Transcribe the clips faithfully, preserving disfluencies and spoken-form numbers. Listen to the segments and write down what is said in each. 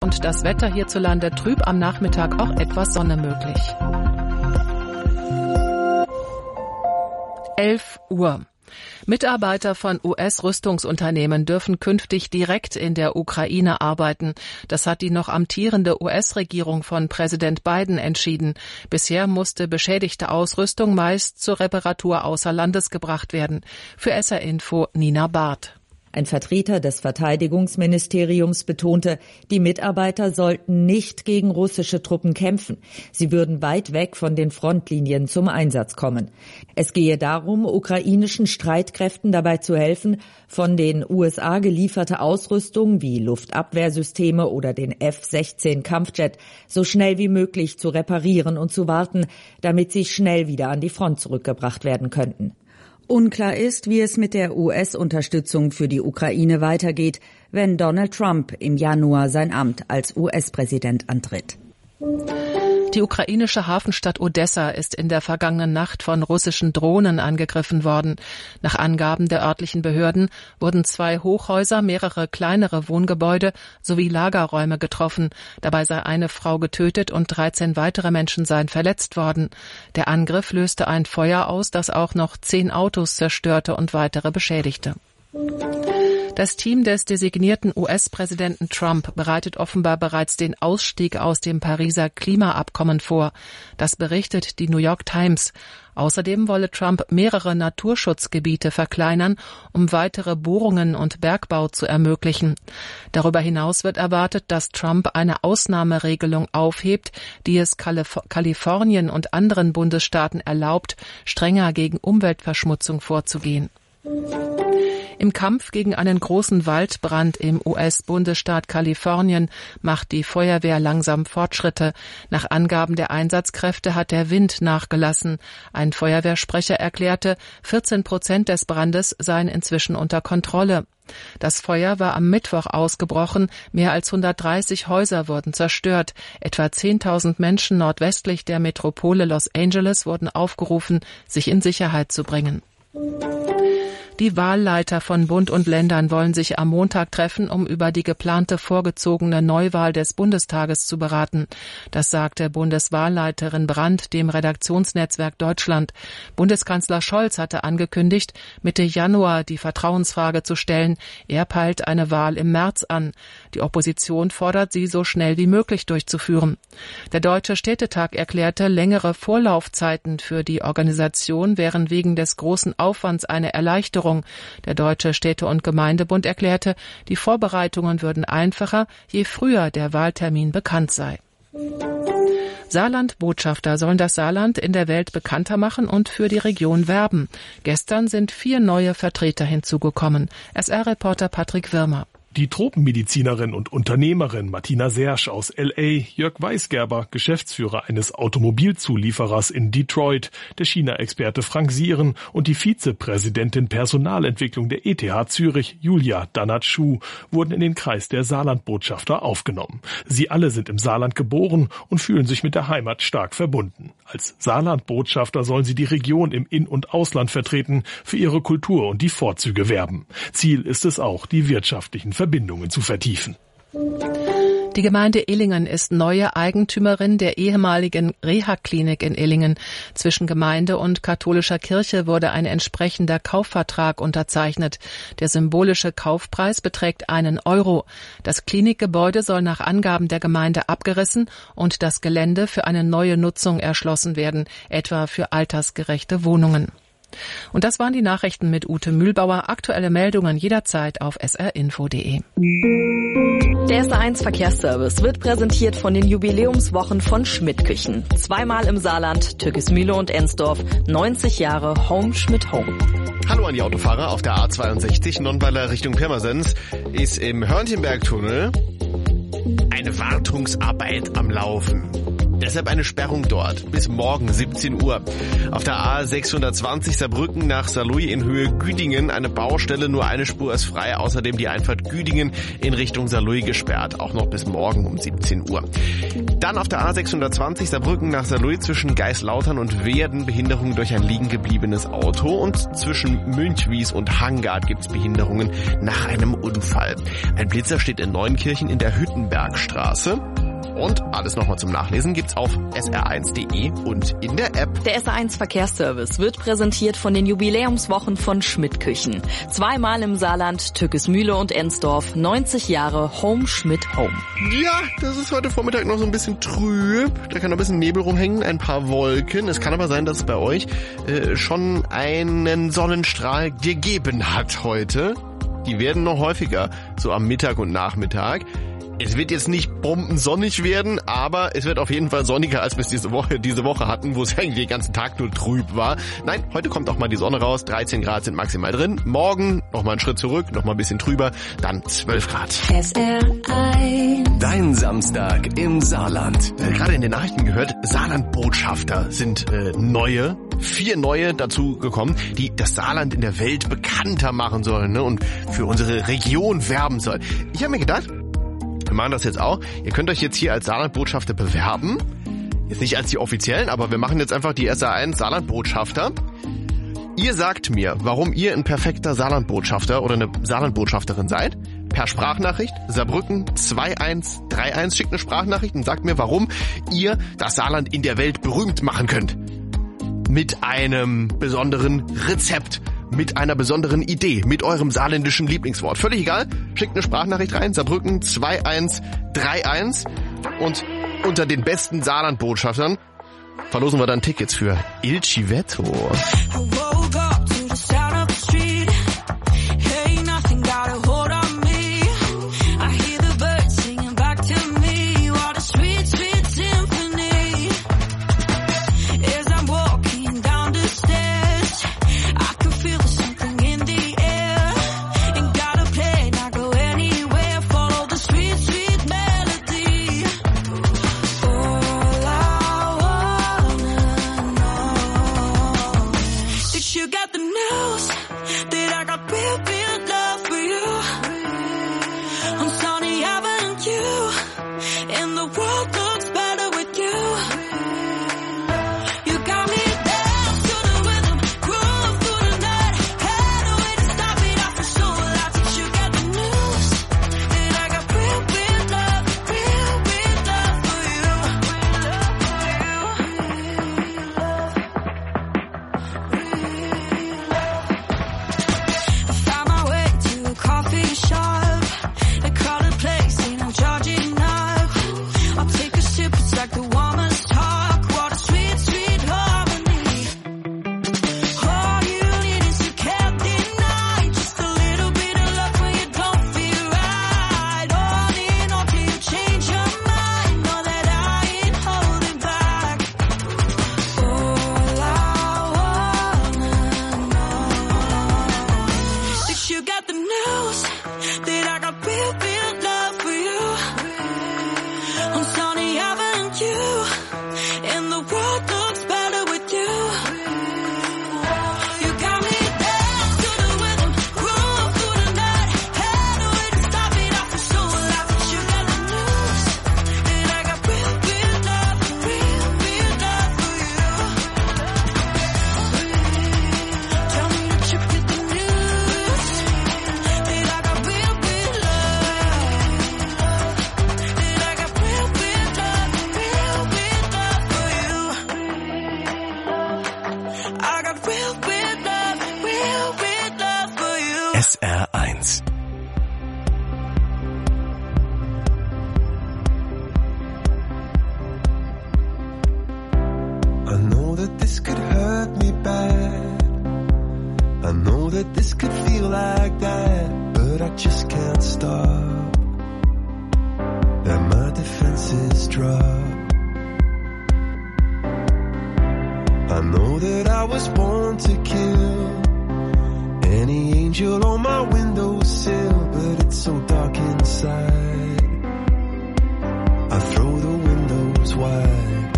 Und das Wetter hierzulande trüb, am Nachmittag auch etwas Sonne möglich. elf Uhr. Mitarbeiter von U S-Rüstungsunternehmen dürfen künftig direkt in der Ukraine arbeiten. Das hat die noch amtierende U S-Regierung von Präsident Biden entschieden. Bisher musste beschädigte Ausrüstung meist zur Reparatur außer Landes gebracht werden. Für S R Info Nina Barth. Ein Vertreter des Verteidigungsministeriums betonte, die Mitarbeiter sollten nicht gegen russische Truppen kämpfen. Sie würden weit weg von den Frontlinien zum Einsatz kommen. Es gehe darum, ukrainischen Streitkräften dabei zu helfen, von den U S A gelieferte Ausrüstung wie Luftabwehrsysteme oder den F sechzehn Kampfjet so schnell wie möglich zu reparieren und zu warten, damit sie schnell wieder an die Front zurückgebracht werden könnten. Unklar ist, wie es mit der U S-Unterstützung für die Ukraine weitergeht, wenn Donald Trump im Januar sein Amt als U S-Präsident antritt. Die ukrainische Hafenstadt Odessa ist in der vergangenen Nacht von russischen Drohnen angegriffen worden. Nach Angaben der örtlichen Behörden wurden zwei Hochhäuser, mehrere kleinere Wohngebäude sowie Lagerräume getroffen. Dabei sei eine Frau getötet und dreizehn weitere Menschen seien verletzt worden. Der Angriff löste ein Feuer aus, das auch noch zehn Autos zerstörte und weitere beschädigte. Das Team des designierten U S-Präsidenten Trump bereitet offenbar bereits den Ausstieg aus dem Pariser Klimaabkommen vor. Das berichtet die New York Times. Außerdem wolle Trump mehrere Naturschutzgebiete verkleinern, um weitere Bohrungen und Bergbau zu ermöglichen. Darüber hinaus wird erwartet, dass Trump eine Ausnahmeregelung aufhebt, die es Kalif- Kalifornien und anderen Bundesstaaten erlaubt, strenger gegen Umweltverschmutzung vorzugehen. Im Kampf gegen einen großen Waldbrand im U S-Bundesstaat Kalifornien macht die Feuerwehr langsam Fortschritte. Nach Angaben der Einsatzkräfte hat der Wind nachgelassen. Ein Feuerwehrsprecher erklärte, vierzehn Prozent des Brandes seien inzwischen unter Kontrolle. Das Feuer war am Mittwoch ausgebrochen. Mehr als hundertdreißig Häuser wurden zerstört. Etwa zehntausend Menschen nordwestlich der Metropole Los Angeles wurden aufgerufen, sich in Sicherheit zu bringen. Die Wahlleiter von Bund und Ländern wollen sich am Montag treffen, um über die geplante vorgezogene Neuwahl des Bundestages zu beraten. Das sagte Bundeswahlleiterin Brandt dem Redaktionsnetzwerk Deutschland. Bundeskanzler Scholz hatte angekündigt, Mitte Januar die Vertrauensfrage zu stellen. Er peilt eine Wahl im März an. Die Opposition fordert, sie so schnell wie möglich durchzuführen. Der Deutsche Städtetag erklärte, längere Vorlaufzeiten für die Organisation wären wegen des großen Aufwands eine Erleichterung. Der Deutsche Städte- und Gemeindebund erklärte, die Vorbereitungen würden einfacher, je früher der Wahltermin bekannt sei. Saarland-Botschafter sollen das Saarland in der Welt bekannter machen und für die Region werben. Gestern sind vier neue Vertreter hinzugekommen. S R-Reporter Patrick Wirmer. Die Tropenmedizinerin und Unternehmerin Martina Sersch aus L A, Jörg Weisgerber, Geschäftsführer eines Automobilzulieferers in Detroit, der China-Experte Frank Sieren und die Vizepräsidentin Personalentwicklung der E T H Zürich, Julia Danat-Schuh, wurden in den Kreis der Saarland-Botschafter aufgenommen. Sie alle sind im Saarland geboren und fühlen sich mit der Heimat stark verbunden. Als Saarland-Botschafter sollen sie die Region im In- und Ausland vertreten, für ihre Kultur und die Vorzüge werben. Ziel ist es auch, die wirtschaftlichen Verbindungen zu vertiefen. Die Gemeinde Illingen ist neue Eigentümerin der ehemaligen Reha-Klinik in Illingen. Zwischen Gemeinde und katholischer Kirche wurde ein entsprechender Kaufvertrag unterzeichnet. Der symbolische Kaufpreis beträgt einen Euro. Das Klinikgebäude soll nach Angaben der Gemeinde abgerissen und das Gelände für eine neue Nutzung erschlossen werden, etwa für altersgerechte Wohnungen. Und das waren die Nachrichten mit Ute Mühlbauer. Aktuelle Meldungen jederzeit auf s r info punkt d e. Der S R eins Verkehrsservice wird präsentiert von den Jubiläumswochen von Schmidt Küchen. Zweimal im Saarland, Türkismühle und Ensdorf. neunzig Jahre Home Schmidt Home. Hallo an die Autofahrer auf der A zweiundsechzig, Nonnweiler Richtung Pirmasens. Ist im Hörnchenbergtunnel eine Wartungsarbeit am Laufen. Deshalb eine Sperrung dort bis morgen siebzehn Uhr. Auf der A sechshundertzwanzig Saarbrücken nach Saarlouis in Höhe Güdingen eine Baustelle, nur eine Spur ist frei. Außerdem die Einfahrt Güdingen in Richtung Saarlouis gesperrt, auch noch bis morgen um siebzehn Uhr. Dann auf der A sechshundertzwanzig Saarbrücken nach Saarlouis zwischen Geislautern und Werden Behinderungen durch ein liegen gebliebenes Auto und zwischen Münchwies und Hangard gibt es Behinderungen nach einem Unfall. Ein Blitzer steht in Neunkirchen in der Hüttenbergstraße. Und alles nochmal zum Nachlesen gibt's auf S R eins Punkt de und in der App. Der S R eins Verkehrsservice wird präsentiert von den Jubiläumswochen von Schmidt Küchen. Zweimal im Saarland, Tückesmühle und Ensdorf, neunzig Jahre Home Schmidt Home. Ja, das ist heute Vormittag noch so ein bisschen trüb. Da kann noch ein bisschen Nebel rumhängen, ein paar Wolken. Es kann aber sein, dass es bei euch äh, schon einen Sonnenstrahl gegeben hat heute. Die werden noch häufiger, so am Mittag und Nachmittag. Es wird jetzt nicht bombensonnig werden, aber es wird auf jeden Fall sonniger, als wir es diese Woche, diese Woche hatten, wo es eigentlich den ganzen Tag nur trüb war. Nein, heute kommt auch mal die Sonne raus, dreizehn Grad sind maximal drin. Morgen nochmal einen Schritt zurück, nochmal ein bisschen trüber, dann zwölf Grad. S R eins. Dein Samstag im Saarland. Äh, gerade in den Nachrichten gehört, Saarland-Botschafter sind äh, neue, vier neue dazu gekommen, die das Saarland in der Welt bekannter machen sollen, ne, und für unsere Region werben sollen. Ich habe mir gedacht, wir machen das jetzt auch. Ihr könnt euch jetzt hier als Saarland-Botschafter bewerben. Jetzt nicht als die offiziellen, aber wir machen jetzt einfach die S R eins Saarland-Botschafter. Ihr sagt mir, warum ihr ein perfekter Saarland-Botschafter oder eine Saarland-Botschafterin seid. Per Sprachnachricht Saarbrücken zwei eins drei eins. Schickt eine Sprachnachricht und sagt mir, warum ihr das Saarland in der Welt berühmt machen könnt. Mit einem besonderen Rezept. Mit einer besonderen Idee, mit eurem saarländischen Lieblingswort. Völlig egal, schickt eine Sprachnachricht rein, Saarbrücken zwei eins drei eins und unter den besten Saarland-Botschaftern verlosen wir dann Tickets für Il Civetto. S R eins. I know that this could hurt me bad. I know that this could feel like that, but I just can't stop. And my defenses drop. I know that I was born to kill any angel on my windowsill, but it's so dark inside. I throw the windows wide.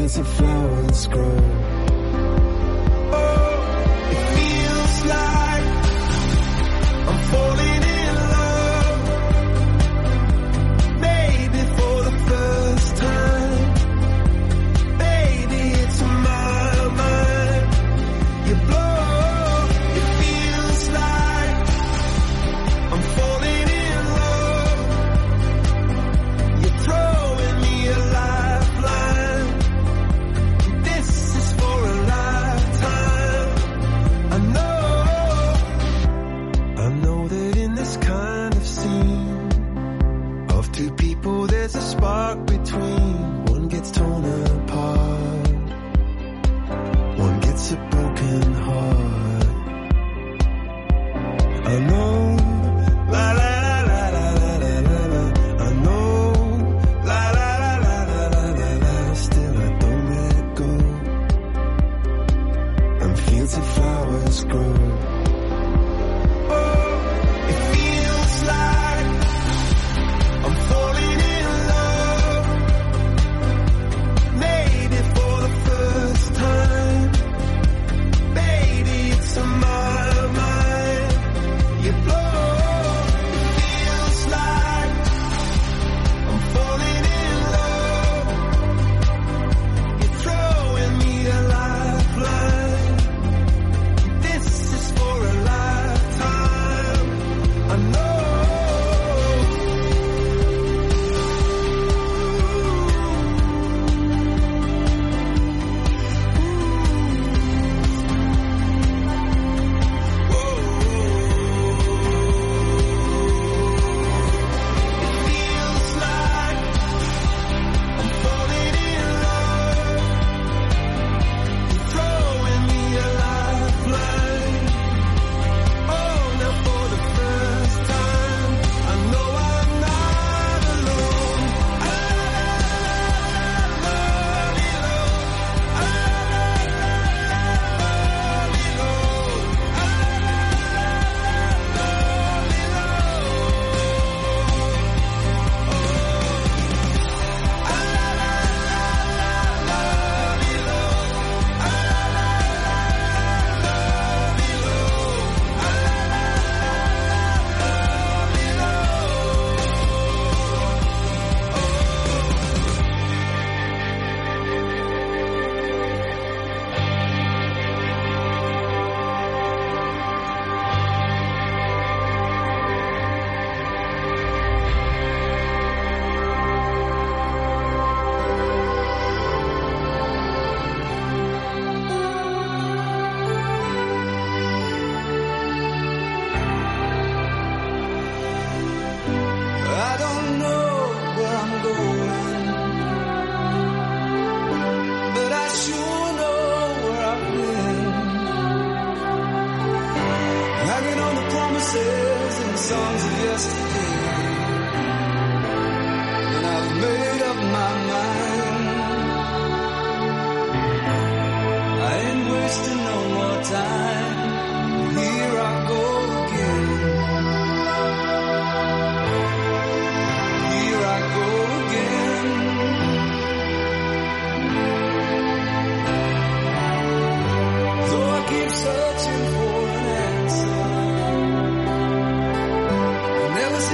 fancy flowers grow. Oh, it feels like I'm falling in love, maybe for the first time. Baby, it's in my mind. You blow, it feels like I'm falling in love. You're throwing me a lifeline. This is for a lifetime. I know, I know that in this kind of scene of two people there's a spark between. One gets torn apart, one gets a broken heart. I know, la la la la la la la la. I know, la la la la la la la la. Still I don't let go, and fields of flowers grow. Oh, it feels like I'm falling in love, maybe for the first time. Baby, it's in my mind. You blow, it feels like I'm falling in love. You're throwing me a lifeline. This is for a lifetime. I know. Feels like I'm falling in love. You're throwing me a lifeline. Oh, now for the first time, I know I'm not alone. I love you, Lord. I love you, Lord. I don't know where I'm going, but I sure know where I've been. Hanging on the promises and the songs of yesterday, and I've made up my mind. I ain't wasting no more time. Here I go again. Here I go again. Though I keep searching for an answer, I never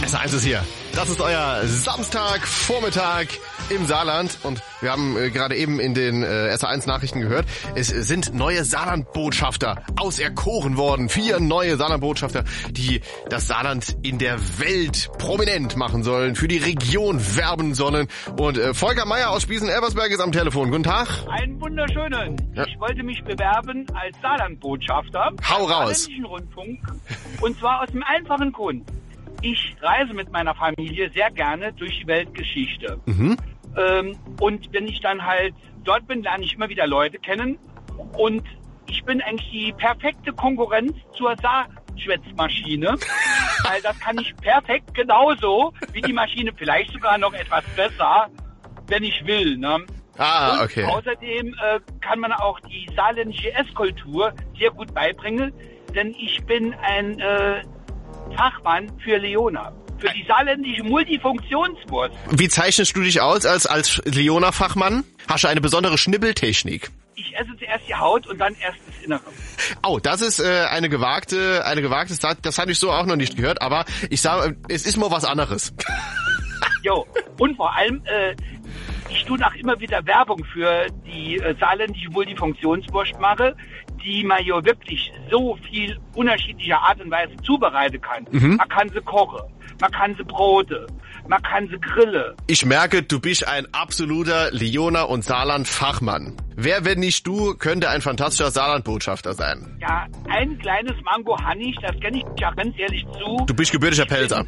S R eins ist hier. Das ist euer Samstagvormittag im Saarland und wir haben äh, gerade eben in den äh, S R eins Nachrichten gehört, es sind neue Saarland-Botschafter auserkoren worden. Vier neue Saarland-Botschafter, die das Saarland in der Welt prominent machen sollen, für die Region werben sollen. Und äh, Volker Meier aus Spießen-Elversberg ist am Telefon. Guten Tag. Einen wunderschönen. Ja. Ich wollte mich bewerben als Saarland-Botschafter. Hau raus. Im Rundfunk. Und zwar aus dem einfachen Grund. Ich reise mit meiner Familie sehr gerne durch die Weltgeschichte. Mhm. Ähm, und wenn ich dann halt dort bin, lerne ich immer wieder Leute kennen. Und ich bin eigentlich die perfekte Konkurrenz zur Saarschwätzmaschine. Weil das kann ich perfekt genauso wie die Maschine, vielleicht sogar noch etwas besser, wenn ich will. Ne? Ah, okay. Und außerdem äh, kann man auch die saarländische Esskultur sehr gut beibringen. Denn ich bin ein äh, Fachmann für Leona. Für die saarländische Multifunktionswurst. Wie zeichnest du dich aus als, als Leona-Fachmann? Hast du eine besondere Schnibbeltechnik? Ich esse zuerst die Haut und dann erst das Innere. Oh, das ist äh, eine gewagte, eine gewagte Sache. Das hatte ich so auch noch nicht gehört, aber ich sage, es ist mal was anderes. Jo, und vor allem, äh, ich tue nach immer wieder Werbung für die äh, saarländische Multifunktionswurst mache, die man ja wirklich so viel unterschiedlicher Art und Weise zubereiten kann. Mhm. Man kann sie kochen, man kann sie brote, man kann sie grillen. Ich merke, du bist ein absoluter Leona- und Saarland-Fachmann. Wer, wenn nicht du, könnte ein fantastischer Saarland-Botschafter sein? Ja, ein kleines Mango Hanig, das kenne ich ja ganz ehrlich zu. Du bist gebürtiger Pelzer.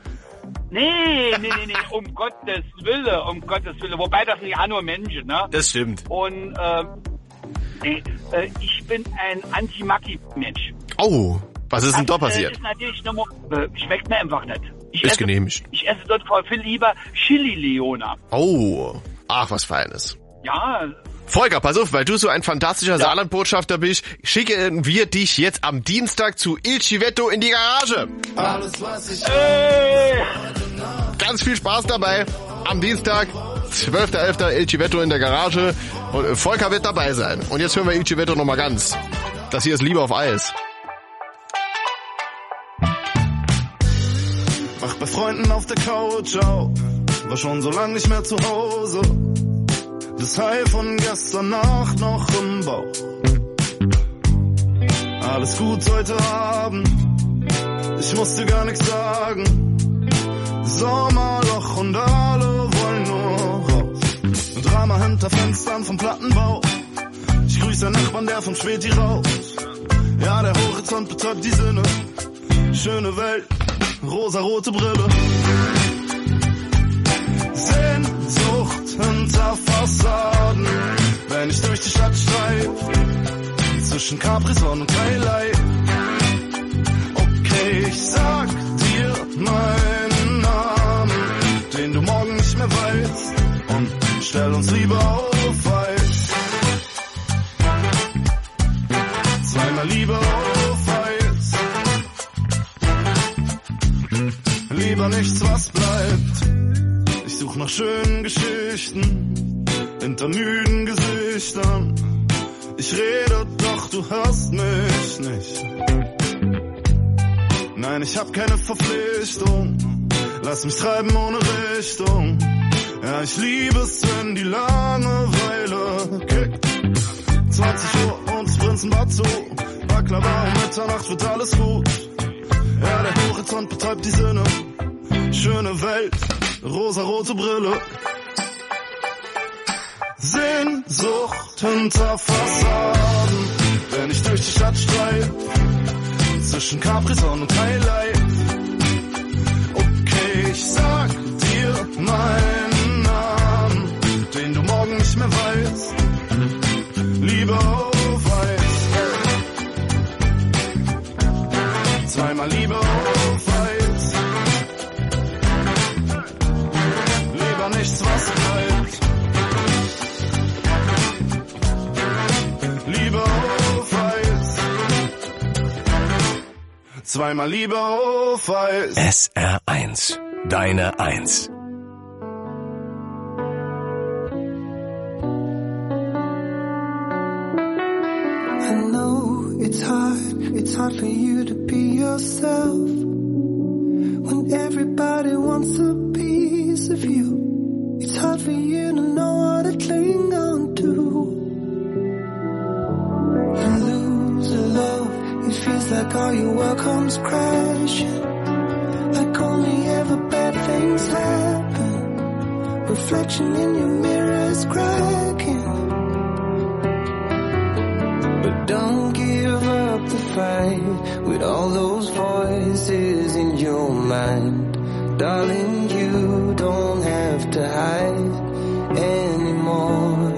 Nee, nee, nee, nee, um Gottes Willen, um Gottes Willen. Wobei das sind ja nur Menschen, ne? Das stimmt. Und, äh, nee, äh, ich bin ein Anti-Maki-Mensch. Oh, was ist denn da passiert? Das ist natürlich nochmal, äh, schmeckt mir einfach nicht. Ich ist esse, genehmigt. Ich esse dort voll viel lieber Chili-Leona. Oh, ach, was Feines. Ja. Volker, pass auf, weil du so ein fantastischer ja. Saarland-Botschafter bist, schicken wir dich jetzt am Dienstag zu Il Civetto in die Garage. Alles, was ich hey. Ganz viel Spaß dabei. Am Dienstag, zwölfter elfter Il Civetto in der Garage. Und Volker wird dabei sein. Und jetzt hören wir Il Civetto nochmal ganz. Das hier ist Liebe auf Eis. Wach bei Freunden auf der Couch auf. War schon so lang nicht mehr zu Hause. Das High von gestern Nacht noch im Bauch. Alles gut heute Abend, ich musste gar nichts sagen. Sommerloch und alle wollen nur raus. Ein Drama hinter Fenstern vom Plattenbau. Ich grüße den Nachbarn, der vom Späti raus. Ja, der Horizont betäubt die Sinne. Schöne Welt, rosarote Brille. Sehnsucht hinter Fassaden, wenn ich durch die Stadt streif, zwischen Capri-Sonne und Highlight. Okay, ich sag dir meinen Namen, den du morgen nicht mehr weißt, und stell uns lieber auf Eis. Zweimal lieber auf Eis. Lieber nichts, was bleibt. Ich such nach schönen Geschichten hinter müden Gesichtern. Ich rede, doch du hörst mich nicht. Nein, ich hab keine Verpflichtung. Lass mich treiben ohne Richtung. Ja, ich liebe es, wenn die Langeweile kickt. zwanzig Uhr und das Prinzenbad zu. Baklava um Mitternacht wird alles gut. Ja, der Horizont betäubt die Sinne. Schöne Welt, rosarote Brille. Sehnsucht hinter Fassaden, wenn ich durch die Stadt streif, zwischen Capri-Sonne und Highlight. Okay, ich sag dir meinen Namen, den du morgen nicht mehr weißt. Liebe auf Eis. Zweimal Liebe auf Eis. Lieber nichts, was bleibt. Liebe auf Eis. Zweimal Liebe auf Eis. S R eins. Deine Eins. I know it's hard, it's hard for you to be yourself when Everybody wants a piece of you. It's hard for you to know what to cling on to. You lose a love, it feels like all your work comes crashing. Like only ever bad things happen. Reflection in your mirror is cracking. But don't give up the fight with all those voices in your mind. Darling, you don't have to hide anymore.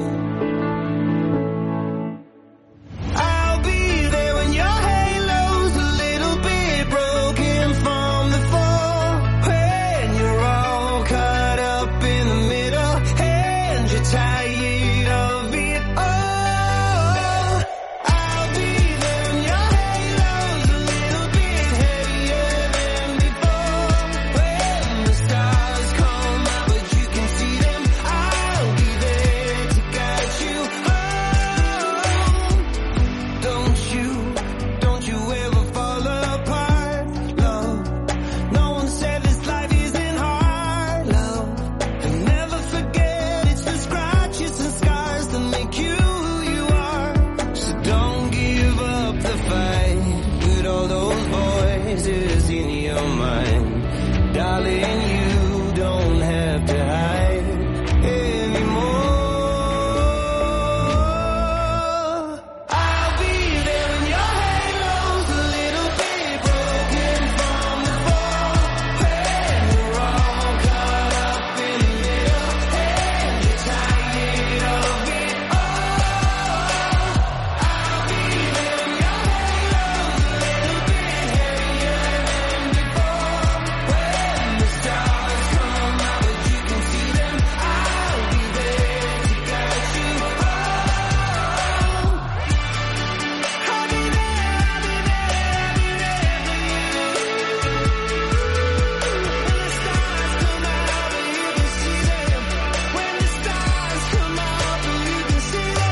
I'll be there when your halo's a little bit broken from the fall. When you're all caught up in the middle and you're tired of it all. I'll be there when your halo's a little bit heavier than before. When the stars come out but you can see them, I'll be there to guide you home. Don't you, don't you ever fall apart, love. No one said this life isn't hard, love. And never forget it's the scratches and scars that make you who you are. So don't give up the fight with all those voices in your mind. Darling, you don't have to hide anymore. I'll be there when your halo's a little bit broken from the fall. When you're all caught up in the middle and you're tired of it all. I'll be there when your halo's a little bit heavier than before. When the stars come out but you can see them, I'll be there to guide you home. I'll be there, I'll be there, I'll be there for you. When the stars come out but you can see them. When the stars come out but you can see them.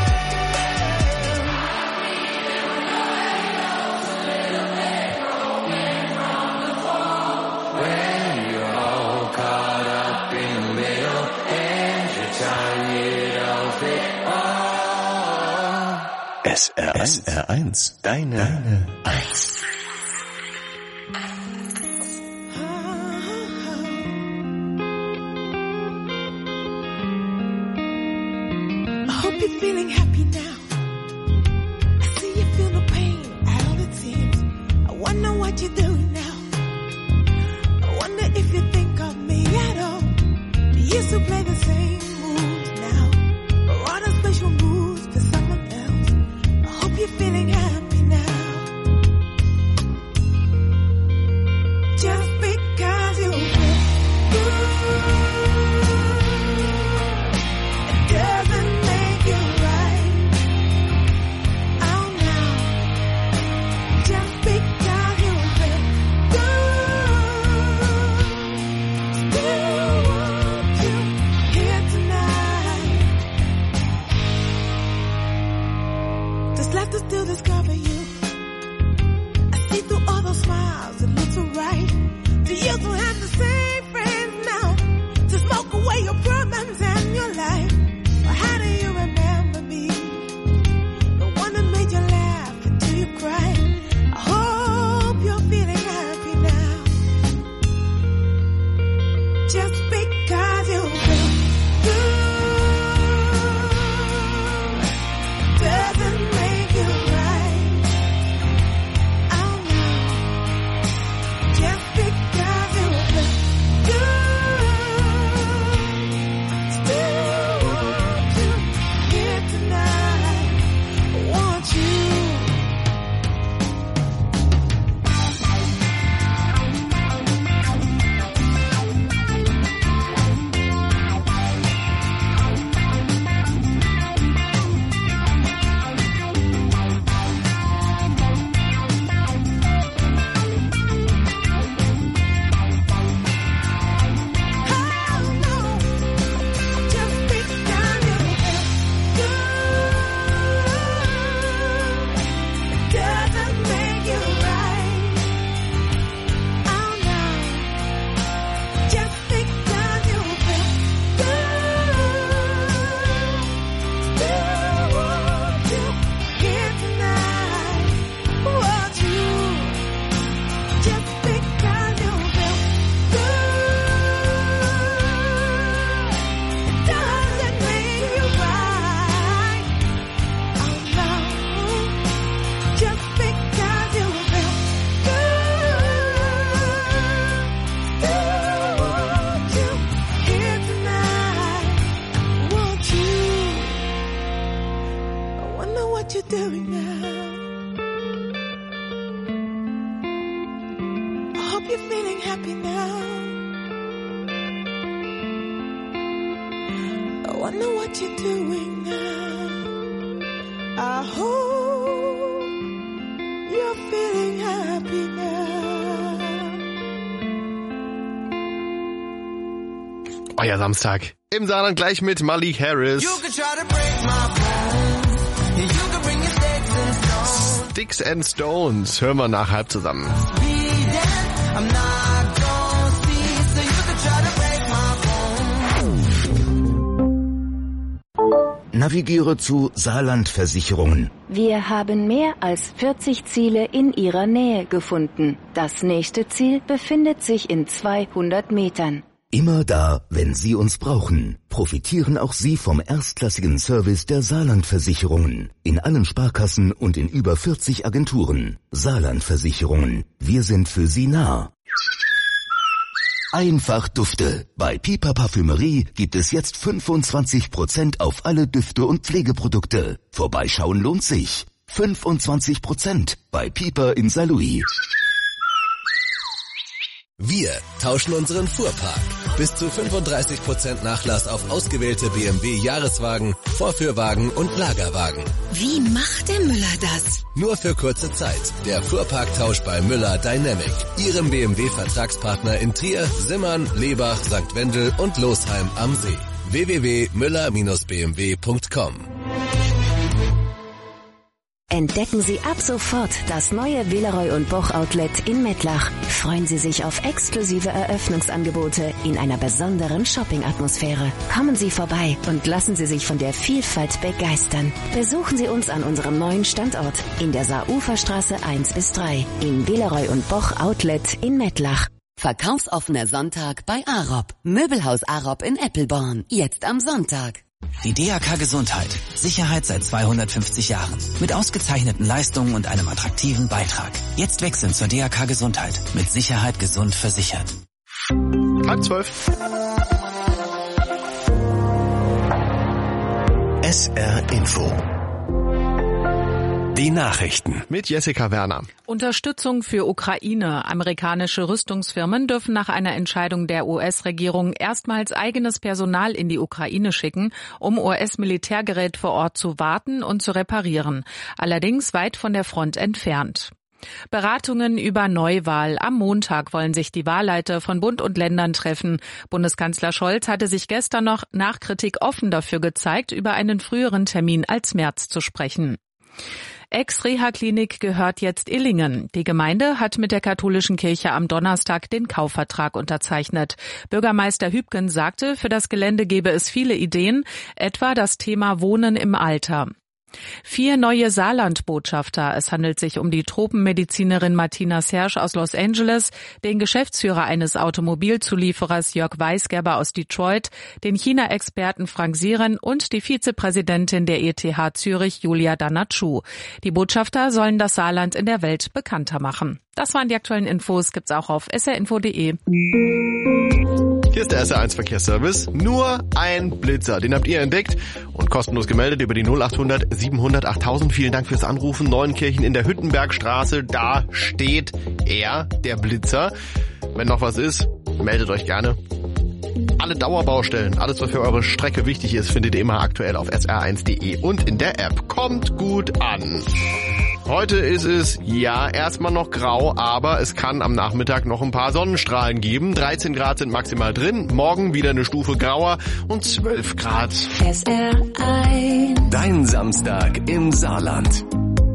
When you're all caught up in the middle and you're tired of it all. S R eins. S R eins. Deine, Deine Eins. I hope you're feeling happy now. I see you feel no pain at all it seems. I wonder what you're doing now. I wonder if you think of me at all. You used to play the same moves now, or other special moves for someone else. I hope you're feeling happy now. Just because you feel good, it doesn't make it right. you're feeling happy now. I wonder what you're doing now. I hope you're feeling happy now. Euer Samstag im Saarland gleich mit Malik Harris. You could try to break my bones. You could bring your sticks and stones. Sticks and Stones hören wir nach halb zusammen. I'm not gonna see, so you could try to break my bones. Navigiere zu Saarland Versicherungen. Wir haben mehr als vierzig Ziele in Ihrer Nähe gefunden. Das nächste Ziel befindet sich in zweihundert Metern. Immer da, wenn Sie uns brauchen, profitieren auch Sie vom erstklassigen Service der Saarland-Versicherungen. In allen Sparkassen und in über vierzig Agenturen. Saarland-Versicherungen. Wir sind für Sie nah. Einfach Dufte. Bei Piper Parfümerie gibt es jetzt fünfundzwanzig Prozent auf alle Düfte und Pflegeprodukte. Vorbeischauen lohnt sich. fünfundzwanzig Prozent bei Piper in Saarlouis. Wir tauschen unseren Fuhrpark. Bis zu fünfunddreißig Prozent Nachlass auf ausgewählte B M W-Jahreswagen, Vorführwagen und Lagerwagen. Wie macht der Müller das? Nur für kurze Zeit. Der Fuhrparktausch bei Müller Dynamic. Ihrem B M W-Vertragspartner in Trier, Simmern, Lebach, Sankt Wendel und Losheim am See. w w w punkt müller Bindestrich b m w punkt com. Entdecken Sie ab sofort das neue Villeroy und Boch Outlet in Mettlach. Freuen Sie sich auf exklusive Eröffnungsangebote in einer besonderen Shopping-Atmosphäre. Kommen Sie vorbei und lassen Sie sich von der Vielfalt begeistern. Besuchen Sie uns an unserem neuen Standort in der Saaruferstraße eins bis drei in Villeroy und Boch Outlet in Mettlach. Verkaufsoffener Sonntag bei Arob. Möbelhaus Arob in Eppelborn. Jetzt am Sonntag. Die D A K Gesundheit. Sicherheit seit zweihundertfünfzig Jahren. Mit ausgezeichneten Leistungen und einem attraktiven Beitrag. Jetzt wechseln zur D A K Gesundheit. Mit Sicherheit gesund versichert. Halb zwölf. S R Info. Die Nachrichten mit Jessica Werner. Unterstützung für Ukraine. Amerikanische Rüstungsfirmen dürfen nach einer Entscheidung der U S-Regierung erstmals eigenes Personal in die Ukraine schicken, um U S-Militärgerät vor Ort zu warten und zu reparieren. Allerdings weit von der Front entfernt. Beratungen über Neuwahl. Am Montag wollen sich die Wahlleiter von Bund und Ländern treffen. Bundeskanzler Scholz hatte sich gestern noch nach Kritik offen dafür gezeigt, über einen früheren Termin als März zu sprechen. Ex-Reha-Klinik gehört jetzt Illingen. Die Gemeinde hat mit der katholischen Kirche am Donnerstag den Kaufvertrag unterzeichnet. Bürgermeister Hübgen sagte, für das Gelände gebe es viele Ideen, etwa das Thema Wohnen im Alter. Vier neue Saarland-Botschafter. Es handelt sich um die Tropenmedizinerin Martina Sersch aus Los Angeles, den Geschäftsführer eines Automobilzulieferers Jörg Weisgerber aus Detroit, den China-Experten Frank Sieren und die Vizepräsidentin der E T H Zürich Julia Dannatschu. Die Botschafter sollen das Saarland in der Welt bekannter machen. Das waren die aktuellen Infos, gibt's auch auf s r info punkt d e. Hier ist der S R eins Verkehrsservice. Nur ein Blitzer, den habt ihr entdeckt und kostenlos gemeldet über die null acht hundert siebenhundert achttausend. Vielen Dank fürs Anrufen. Neuenkirchen in der Hüttenbergstraße, da steht er, der Blitzer. Wenn noch was ist, meldet euch gerne. Alle Dauerbaustellen, alles was für eure Strecke wichtig ist, findet ihr immer aktuell auf s r eins punkt d e und in der App. Kommt gut an. Heute ist es, ja, erstmal noch grau, aber es kann am Nachmittag noch ein paar Sonnenstrahlen geben. dreizehn Grad sind maximal drin, morgen wieder eine Stufe grauer und zwölf Grad. S R eins. Dein Samstag im Saarland.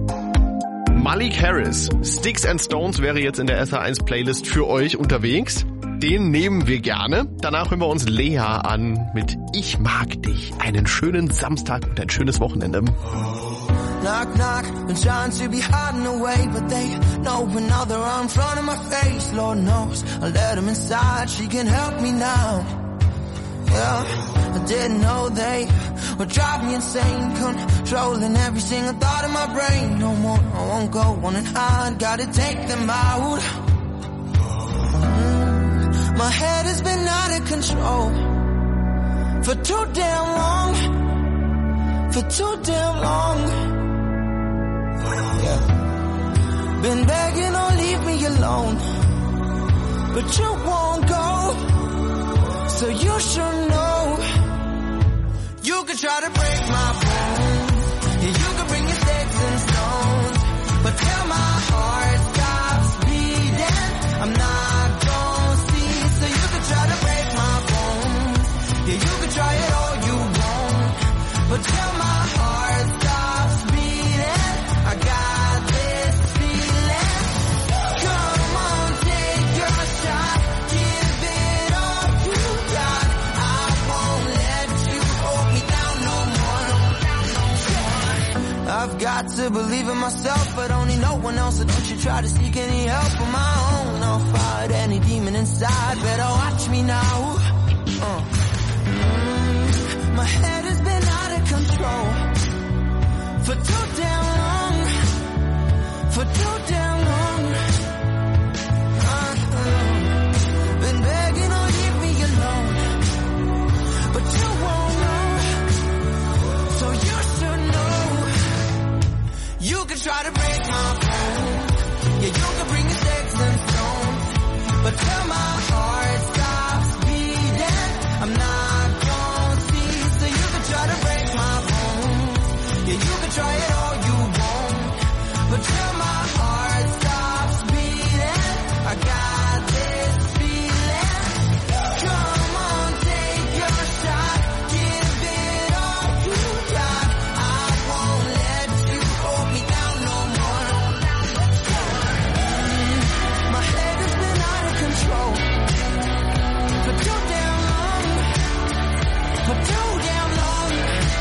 Malik Harris, Sticks and Stones wäre jetzt in der S R eins Playlist für euch unterwegs. Den nehmen wir gerne. Danach hören wir uns Lea an mit Ich mag dich. Einen schönen Samstag und ein schönes Wochenende. Knock, knock, been trying to be hiding away, but they know another arm in front of my face. Lord knows I'll let them inside, she can help me now. Yeah, I didn't know they would drive me insane, controlling every single thought in my brain. No more, I won't go on and hide, gotta take them out. Mm, my head has been out of control for too damn long, for too damn long. Yeah. Been begging, don't leave me alone. but you won't go. So you should know. You could try to break my bones, yeah, you could bring your sticks and stones, but till my heart stops beating, I'm not gonna see. So you could try to break my bones, yeah, you could try it all you want, but till my heart stops beating, I got this feeling. Come on, take your shot, give it all you got. I won't let you hold me down no more. I've got to believe in myself, but only no one else. So don't you try to seek any help on my own. I'll fight any demon inside. Better watch me now. Uh. Mm, my head has been out of control for too damn long. For too damn long. Uh-uh. Been begging, oh, leave me alone, but you won't know. So you should know. You could try to break my bones, yeah, you could bring your sticks and stones, but till my heart stops beating, I'm not gonna see. So you could try to break my bones, yeah, you could try it all you want, but till my heart stops beating, I got this feeling. Come on, take your shot, give it all you got. I won't let you hold me down no more. My head has been out of control for too damn long, for too damn long.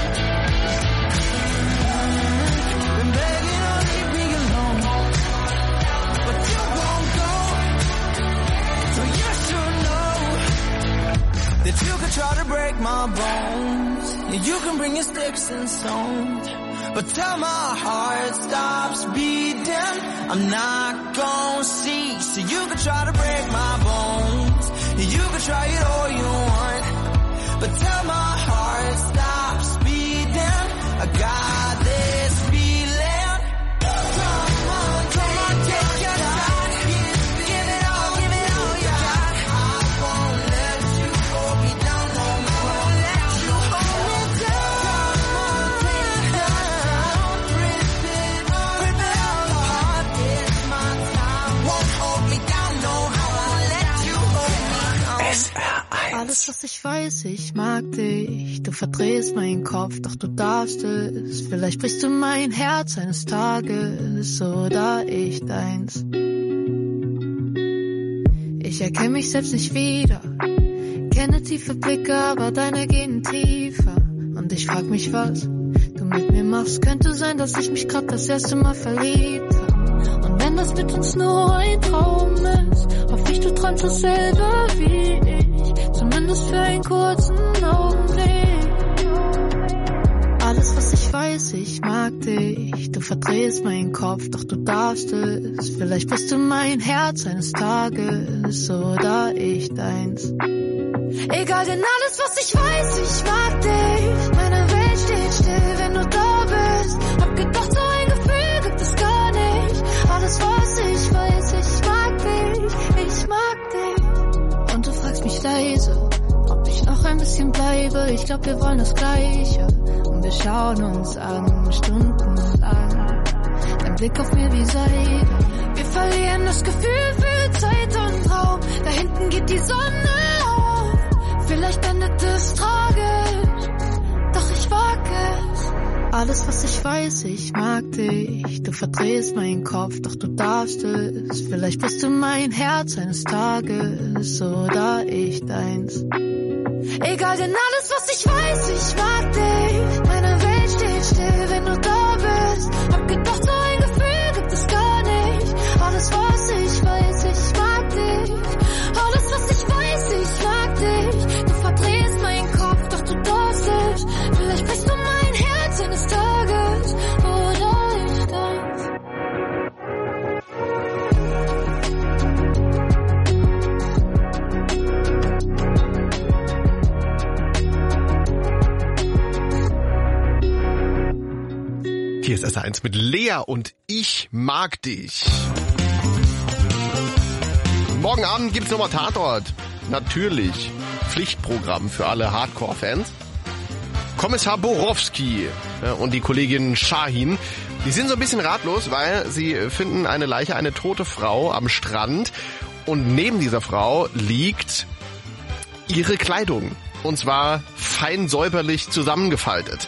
Been begging, oh, leave me alone, but you won't go. So you should know that you could try to break my bones, yeah, you can bring your sticks and stones, but till my heart stops beating, I'm not gonna see. So you could try to break my bones, yeah, you could try it all you want, but till my heart stops beating, I got this feeling. Come on, come on, take your shot, give it all, give it all you got. I won't let you hold me down no more. Let you hold me down. Take your shot, rip it all, rip it all apart. It's my time, won't hold me down no more. Let you hold me down. S R eins. Alles, was ich weiß, ich mag dich. Du verdrehst meinen Kopf, doch du darfst es. Vielleicht brichst du mein Herz eines Tages oder ich deins. Ich erkenne mich selbst nicht wieder. Kenne tiefe Blicke, aber deine gehen tiefer. Und ich frag mich, was du mit mir machst. Könnte sein, dass ich mich grad das erste Mal verliebt hab. Und wenn das mit uns nur ein Traum ist, hoffe ich, du träumst dasselbe wie ich. Zumindest für einen kurzen Augenblick. Alles, was ich weiß, ich mag dich. Du verdrehst meinen Kopf, doch du darfst es. Vielleicht bist du mein Herz eines Tages oder ich deins. Egal, denn alles, was ich weiß, ich mag dich. Meine Welt steht still, wenn du da bist. Hab gedacht, so ein Gefühl gibt es gar nicht. Alles, was ich weiß, ich mag dich. Ich mag dich. Und du fragst mich leise, ob ich noch ein bisschen bleibe. Ich glaub, wir wollen das Gleiche. Und wir schauen uns an, stundenlang. Dein Blick auf mir wie Seide. Wir verlieren das Gefühl für Zeit und Raum. Da hinten geht die Sonne auf. Vielleicht endet es tragisch, doch ich wag es. Alles, was ich weiß, ich mag dich. Du verdrehst meinen Kopf, doch du darfst es. Vielleicht bist du mein Herz eines Tages oder ich deins. Egal, denn alles, was ich weiß, ich mag dich. Meine Welt steht still, wenn du da bist. Hab gedacht, so ein Gefühl gibt es gar nicht. Alles, was ich weiß, ich mag dich. Alles, was ich weiß, ich mag dich. Du verdrehst meinen Kopf, doch du darfst es. Vielleicht bist du mein Herz eines Tages oder ich deins. Hier ist S R eins mit Lea und Ich mag dich. Morgen Abend gibt's nochmal Tatort. Natürlich. Pflichtprogramm für alle Hardcore-Fans. Kommissar Borowski und die Kollegin Shahin, die sind so ein bisschen ratlos, weil sie finden eine Leiche, eine tote Frau am Strand. Und neben dieser Frau liegt ihre Kleidung. Und zwar fein säuberlich zusammengefaltet.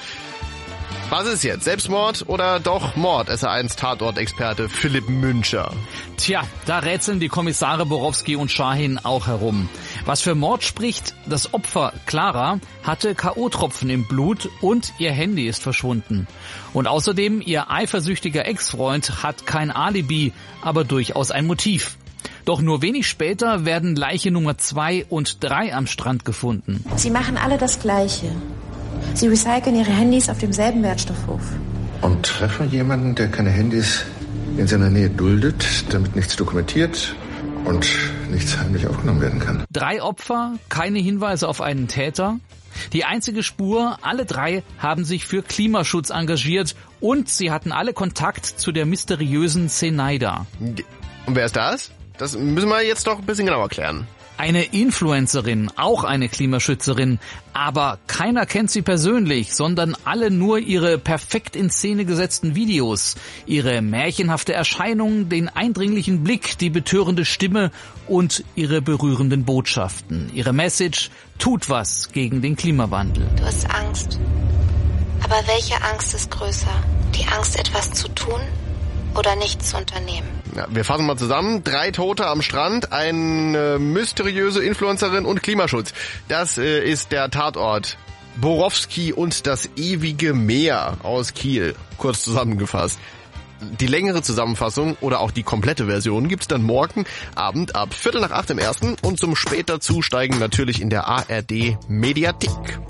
Was ist jetzt? Selbstmord oder doch Mord? S R eins Tatort-Experte Philipp Müncher. Tja, da rätseln die Kommissare Borowski und Shahin auch herum. Was für Mord spricht, das Opfer Clara hatte K O-Tropfen im Blut und ihr Handy ist verschwunden. Und außerdem, ihr eifersüchtiger Ex-Freund hat kein Alibi, aber durchaus ein Motiv. Doch nur wenig später werden Leiche Nummer zwei und drei am Strand gefunden. Sie machen alle das Gleiche. Sie recyceln ihre Handys auf demselben Wertstoffhof. Und treffen jemanden, der keine Handys in seiner Nähe duldet, damit nichts dokumentiert und nichts heimlich aufgenommen werden kann. Drei Opfer, keine Hinweise auf einen Täter. Die einzige Spur, alle drei haben sich für Klimaschutz engagiert und sie hatten alle Kontakt zu der mysteriösen Zenaida. Und wer ist das? Das müssen wir jetzt doch ein bisschen genauer klären. Eine Influencerin, auch eine Klimaschützerin, aber keiner kennt sie persönlich, sondern alle nur ihre perfekt in Szene gesetzten Videos, ihre märchenhafte Erscheinung, den eindringlichen Blick, die betörende Stimme und ihre berührenden Botschaften. Ihre Message: tut was gegen den Klimawandel. Du hast Angst. Aber welche Angst ist größer? Die Angst, etwas zu tun oder nichts zu unternehmen? Ja, wir fassen mal zusammen. Drei Tote am Strand, eine mysteriöse Influencerin und Klimaschutz. Das äh, ist der Tatort. Borowski und das ewige Meer aus Kiel. Kurz zusammengefasst. Die längere Zusammenfassung oder auch die komplette Version gibt's dann morgen Abend ab Viertel nach acht im Ersten und zum später Zusteigen natürlich in der A R D Mediathek.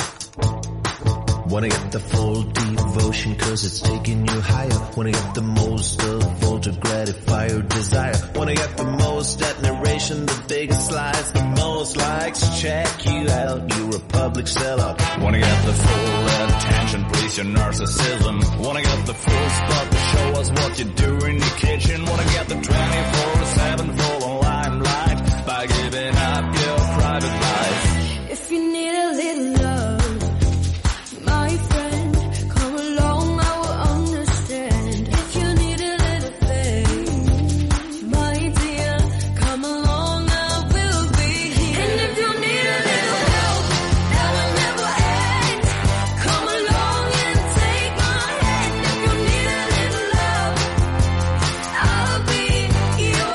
Wanna get the full devotion cause it's taking you higher. Wanna get the most of all to gratify your desire. Wanna get the most admiration, the biggest slice, the most likes. Check you out, you're a public sellout. Wanna get the full attention, please your narcissism. Wanna get the full spot to show us what you do in your kitchen. Wanna get the twenty-four seven full limelight by giving up your private life. If you need a little love, my friend, come along, I will understand. If you need a little faith, my dear, come along, I will be here. And if you need a little help, that will never end. Come along and take my hand. If you need a little love, I'll be your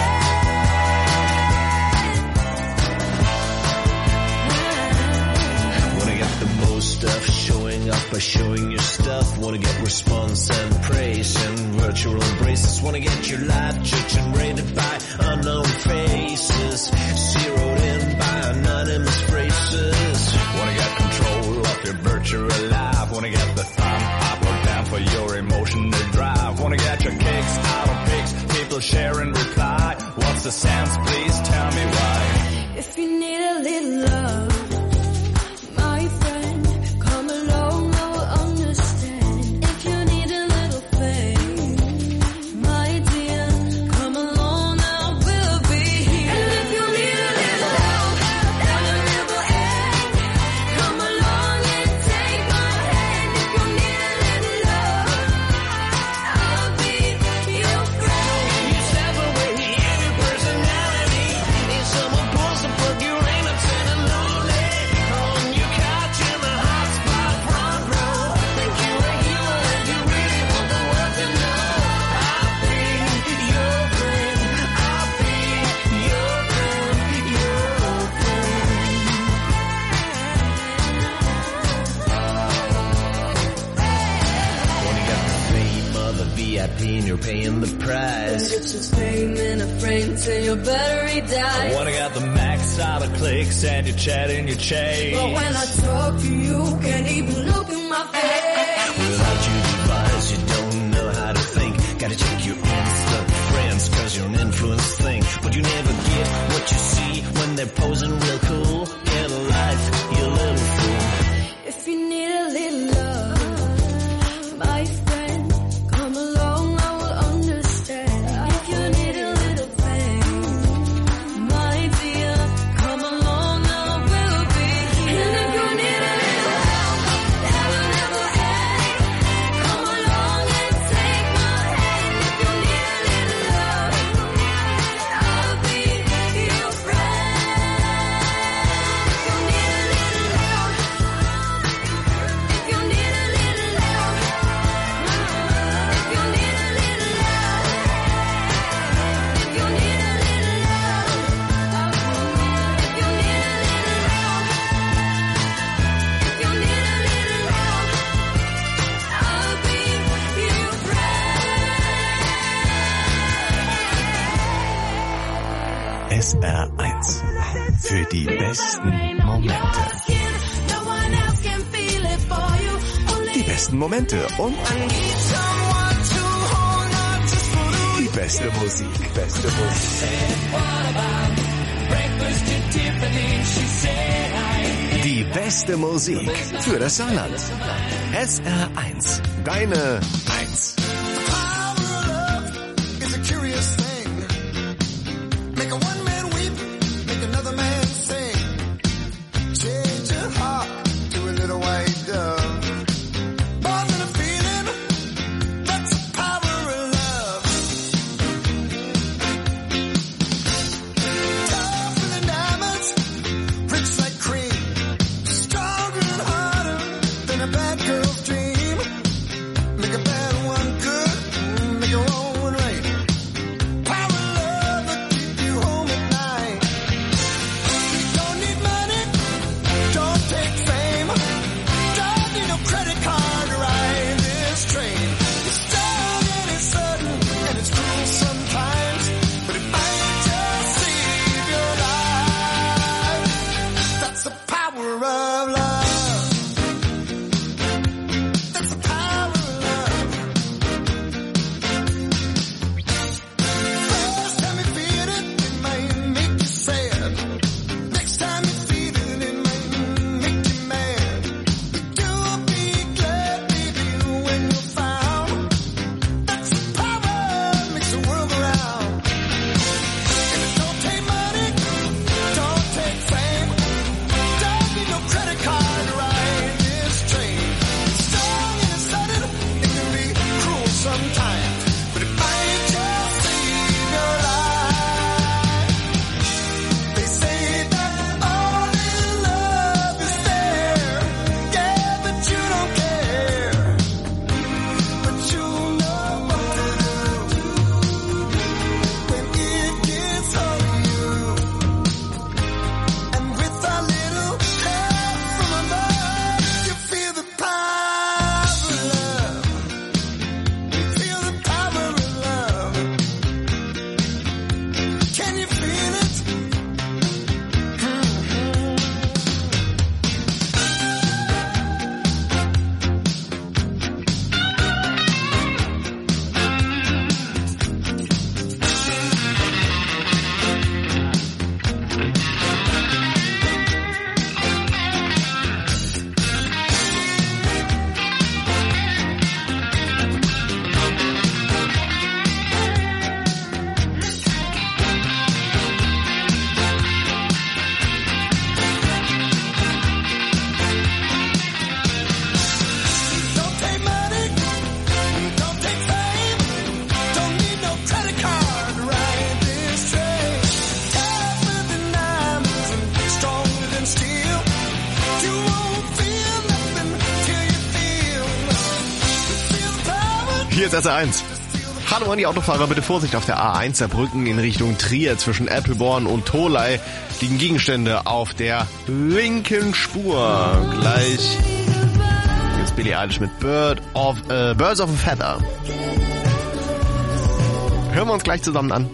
friend. Wanna get the most of showing up by showing your stuff. Wanna get response and praise and virtual embraces. Wanna get your life judged and rated by unknown faces, zeroed in by anonymous phrases. Wanna get control of your virtual life. Wanna get the thumb up or down for your emotional drive. Wanna get your kicks out of pics, people share and reply. What's the sense? Please tell me why. If you need a little love, my friend, come along, I will understand. If you need a little faith, my dear, come along, I will be here. And if you need a little help, that will never end. Come along and take my hand. If you need a little love, I'll be your friend. You step away in your personality. Need someone pulls to plug your in upset and lonely. On your couch in the hot spot, front row. Think you're a hero and you really want the world to know. I'll be your friend. I'll be your friend. Your friend. Wanna get the fame of the V I P and you're paying the price. Get your fame in a frame till your battery dies. Wanna get the max out of clicks and you're chatting your chase. But when I talk to you, can't even look in my face. Without your device, you don't know how to think. Gotta check your instant friends, cause you're an influence thing. But you never get what you see when they're posing real cool. Get a life, you little fool. If you need a little love, my friend, come along, I will understand. If you need a little faith, S R eins. Für die besten Momente. Die besten Momente und die beste Musik. Beste Musik. Die beste Musik für das Saarland. S R eins. Deine eins. Hier ist S R eins. Hallo an die Autofahrer, bitte Vorsicht auf der A eins Saarbrücken in Richtung Trier. Zwischen Eppelborn und Tholey liegen Gegenstände auf der linken Spur. Gleich jetzt Billie Eilish mit Bird of, äh, Birds of a Feather. Hören wir uns gleich zusammen an.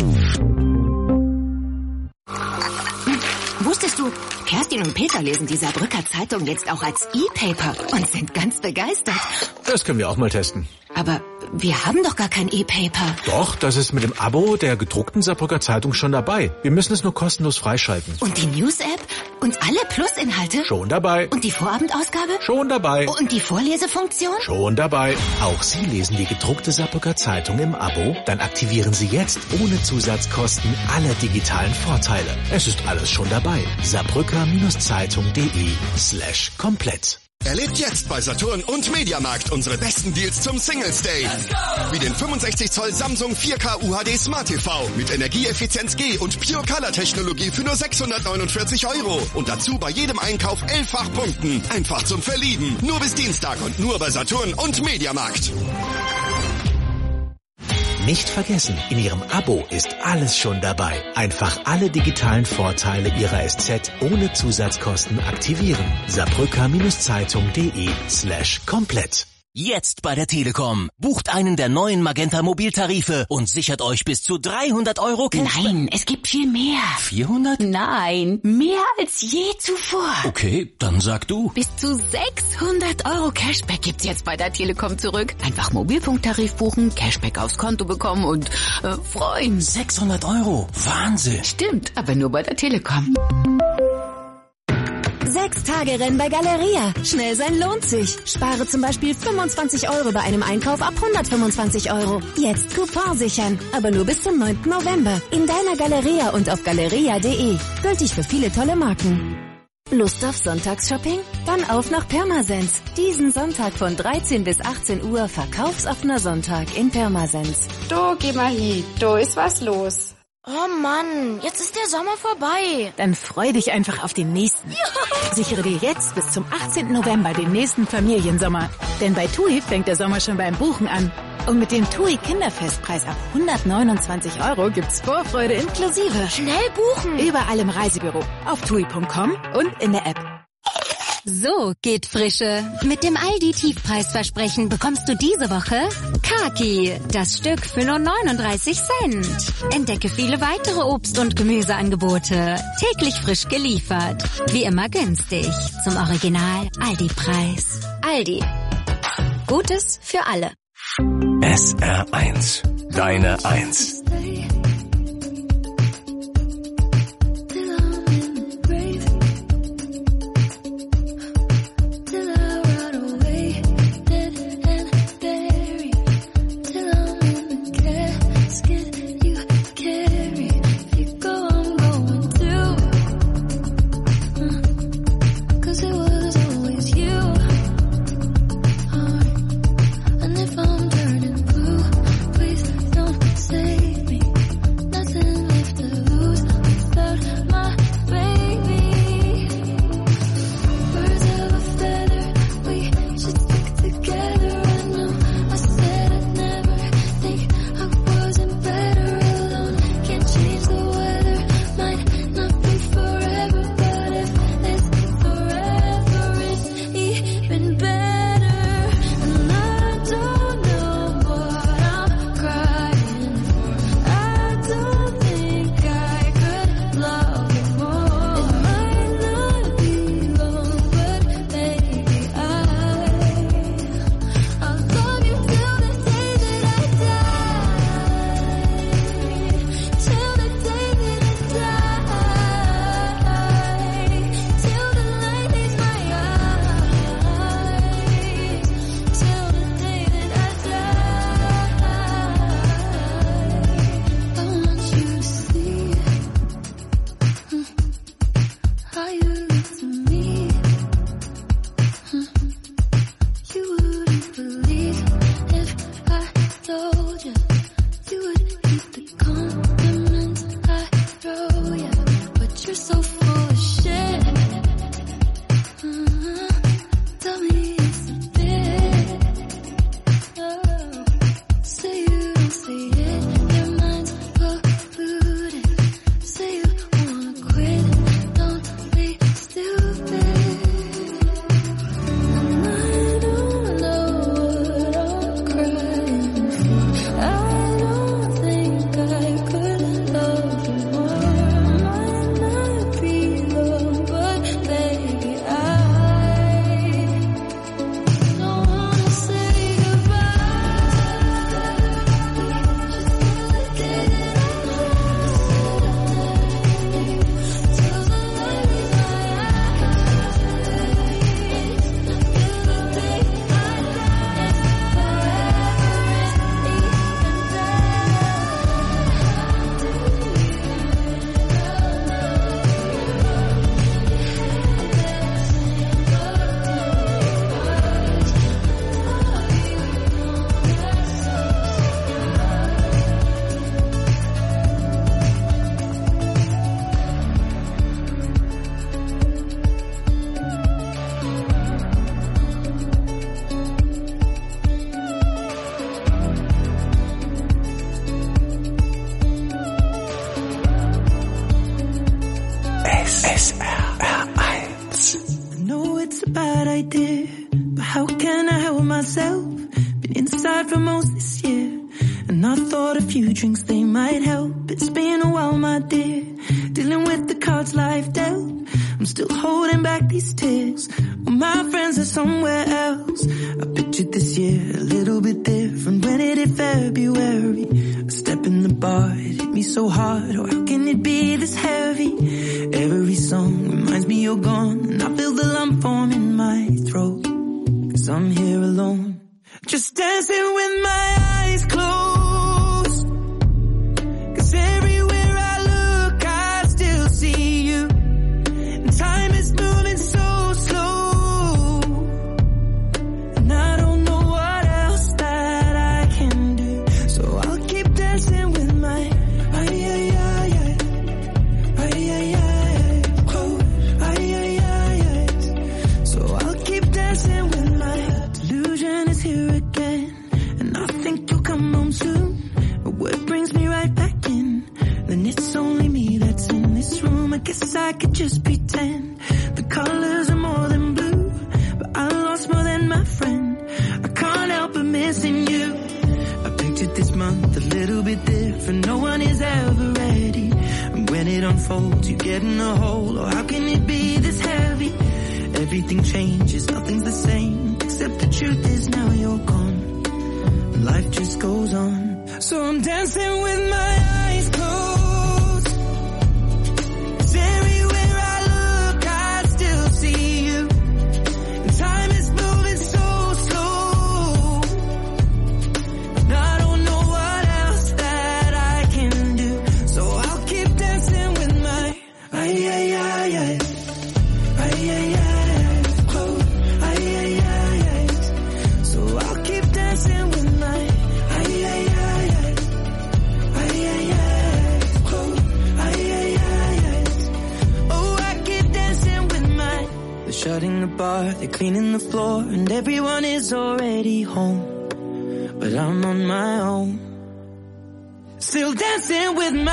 Wusstest du, Kerstin und Peter lesen die Saarbrücker Zeitung jetzt auch als E-Paper und sind ganz begeistert. Das können wir auch mal testen. Aber wir haben doch gar kein E-Paper. Doch, das ist mit dem Abo der gedruckten Saarbrücker Zeitung schon dabei. Wir müssen es nur kostenlos freischalten. Und die News-App? Und alle Plus-Inhalte? Schon dabei. Und die Vorabendausgabe? Schon dabei. Und die Vorlesefunktion? Schon dabei. Auch Sie lesen die gedruckte Saarbrücker Zeitung im Abo? Dann aktivieren Sie jetzt ohne Zusatzkosten alle digitalen Vorteile. Es ist alles schon dabei. Saarbrücker-Zeitung.de slash komplett. Erlebt jetzt bei Saturn und Mediamarkt unsere besten Deals zum Singles Day. Wie den fünfundsechzig Zoll Samsung vier K U H D Smart T V mit Energieeffizienz G und Pure Color Technologie für nur sechshundertneunundvierzig Euro. Und dazu bei jedem Einkauf elffach Punkten. Einfach zum Verlieben. Nur bis Dienstag und nur bei Saturn und Mediamarkt. Nicht vergessen, in Ihrem Abo ist alles schon dabei. Einfach alle digitalen Vorteile Ihrer S Z ohne Zusatzkosten aktivieren. Saarbrücker-Zeitung.de slash komplett. Jetzt bei der Telekom. Bucht einen der neuen Magenta Mobiltarife und sichert euch bis zu dreihundert Euro Cashback. Nein, es gibt viel mehr. vierhundert? Nein, mehr als je zuvor. Okay, dann sag du. Bis zu sechshundert Euro Cashback gibt's jetzt bei der Telekom zurück. Einfach Mobilfunktarif buchen, Cashback aufs Konto bekommen und äh, freuen. sechshundert Euro? Wahnsinn. Stimmt, aber nur bei der Telekom. Sechs Tage Rennen bei Galeria. Schnell sein lohnt sich. Spare zum Beispiel fünfundzwanzig Euro bei einem Einkauf ab hundertfünfundzwanzig Euro. Jetzt Coupon sichern. Aber nur bis zum neunten November. In deiner Galeria und auf galeria punkt de. Gültig für viele tolle Marken. Lust auf Sonntagsshopping? Dann auf nach Pirmasens. Diesen Sonntag von dreizehn bis achtzehn Uhr verkaufsoffener Sonntag in Pirmasens. Du, geh mal hin. Da ist was los. Oh Mann, jetzt ist der Sommer vorbei. Dann freu dich einfach auf den nächsten. Ja. Sichere dir jetzt bis zum achtzehnten November den nächsten Familiensommer. Denn bei TUI fängt der Sommer schon beim Buchen an. Und mit dem TUI Kinderfestpreis ab hundertneunundzwanzig Euro gibt's Vorfreude inklusive. Schnell buchen. Überall im Reisebüro, auf tui punkt com und in der App. So geht Frische. Mit dem Aldi-Tiefpreisversprechen bekommst du diese Woche Kaki, das Stück für nur neununddreißig Cent. Entdecke viele weitere Obst- und Gemüseangebote. Täglich frisch geliefert. Wie immer günstig. Zum Original Aldi-Preis. Aldi. Gutes für alle. S R eins. Deine Eins. how can I help myself? Been inside for most this year, and I thought a few drinks, they might help. It's been a while, my dear, dealing with the cards life dealt. I'm still holding back these tears, well, my friends are somewhere else. I pictured this year a little bit different when it hit February. A step in the bar, it hit me so hard, oh how can it be this heavy? Every song reminds me you're gone, and I feel the lump form in my throat, 'cause I'm here alone, just dancing with my eyes closed. 'Cause everywhere I look I still see you, and time is moving so slow, and I don't know what else that I can do, so I'll keep dancing with my ay ay ay ay ay ay ay close ay ay ay ay. So I'll keep dancing with my delusion is here again, and I think you'll come home soon. But what brings me right back in? Then it's only me that's in this room. I guess I could just pretend the colors are more than blue, but I lost more than my friend. I can't help but missing you. I pictured this month a little bit different. No one is ever ready, and when it unfolds, you get in a hole. Oh, how can it be this heavy? Everything changes, nothing's the same, except the truth is now you're gone. Life just goes on, so I'm dancing with my eyes closed. 'Cause everywhere I look I still see you, and time is moving so slow, and I don't know what else that I can do, so I'll keep dancing with my ay ay ay ay ay ay ay close ay ay ay ay. So I'll keep dancing with my ay ay ay ay ay ay ay close ay ay ay ay. Oh, I keep dancing with my. They're shutting the bar, they're cleaning the floor, and everyone is already home, but I'm on my own, still dancing with my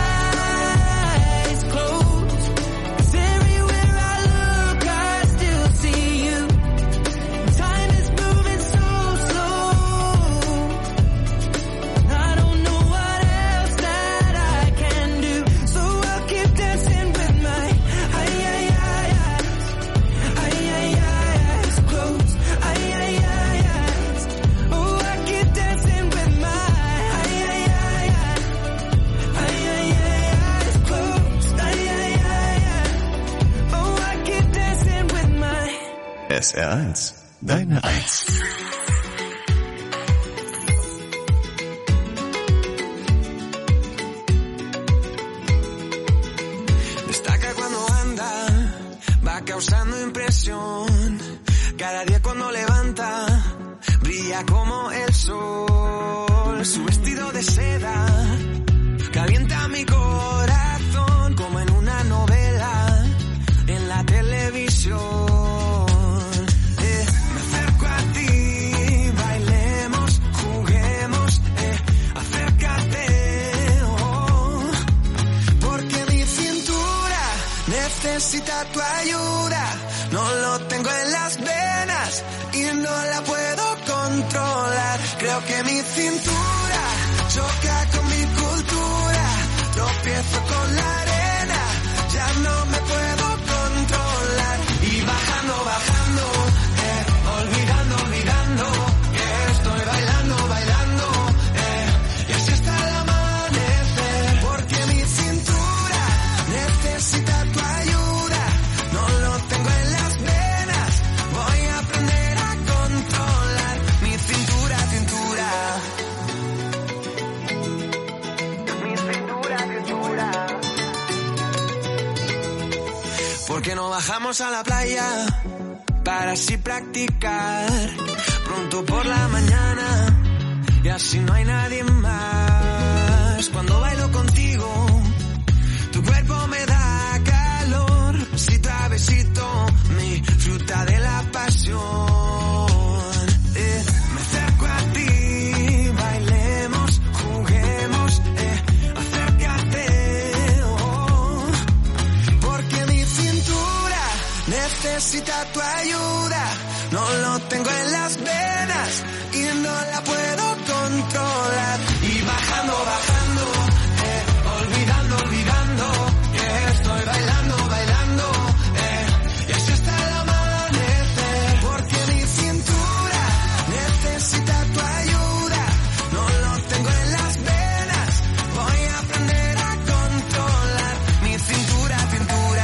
eyes closed. 'Cause everywhere I look I still see you, and time is moving so slow, and I don't know what else that I can do, so I'll keep dancing with my ay ay ay ay ay ay eyes closed ay ay ay eyes. Oh, I keep dancing with my ay ay ay ay ay ay eyes closed ay ay ay ay. Oh, I keep dancing with my. S R eins, deine Eins. Destaca cuando anda, va causando impresión. Cada día cuando levanta, brilla como el sol. Su vestido de seda calienta mi corazón como en una novela en la televisión. Eh, me acerco a ti, bailemos, juguemos, eh, acércate, oh, porque mi cintura necesita tu ayuda. No lo tengo en las venas y no la puedo controlar. Creo que mi cintura choca con mi cultura. Tropiezo con la arena, ya no me puedo controlar. Y bajando, bajando, eh, olvidando, olvidando, que estoy bailando, bailando, eh, y así hasta el amanecer. Porque mi cintura necesita tu ayuda. No lo tengo en las venas, voy a aprender a controlar mi cintura, cintura. Mi cintura, cintura. ¿Por qué no bajamos a la playa para así practicar pronto por la mañana y así no hay nadie más? Cuando bailo contigo, tu cuerpo me da calor, besito a besito, mi fruta de la pasión. Eh, me acerco a ti, bailemos, juguemos, eh, acércate, oh, porque mi cintura necesita tu ayuda. no lo tengo en las venas y no la puedo controlar. Y bajando, bajando, eh, olvidando, olvidando, que estoy bailando, bailando, eh, y así hasta el amanecer, porque mi cintura necesita tu ayuda, no lo tengo en las venas, voy a aprender a controlar mi cintura, cintura.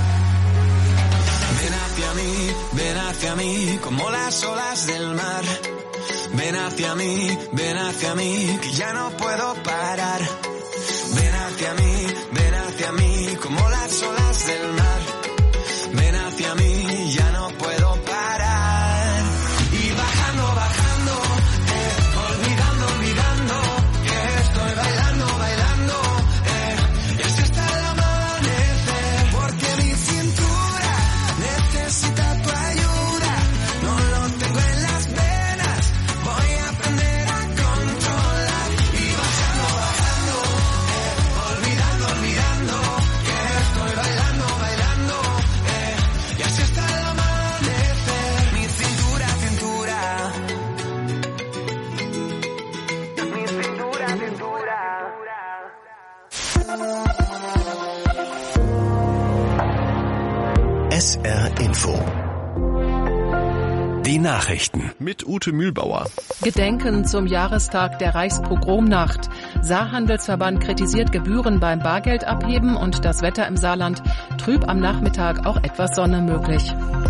Ven hacia mí, ven hacia mí, como las olas del mar. Ven hacia mí, ven hacia mí, que ya no puedo parar. Ven hacia mí, ven hacia mí, como las olas del mar. Ven hacia mí, ya no puedo parar. Y bajando, bajando, eh, olvidando, olvidando, que estoy bailando, bailando, eh, y así hasta el amanecer, porque mi cintura necesita tu ayuda, no lo tengo en las venas, voy a aprender a controlar. Y bajando, bajando, eh, olvidando, olvidando, que estoy bailando, bailando, eh, y así hasta el amanecer, mi cintura, cintura. Mi cintura, cintura. S R Info. Die Nachrichten. Mit Ute Mühlbauer. Gedenken zum Jahrestag der Reichspogromnacht. Saarhandelsverband kritisiert Gebühren beim Bargeldabheben und das Wetter im Saarland. Trüb am Nachmittag, auch etwas Sonne möglich.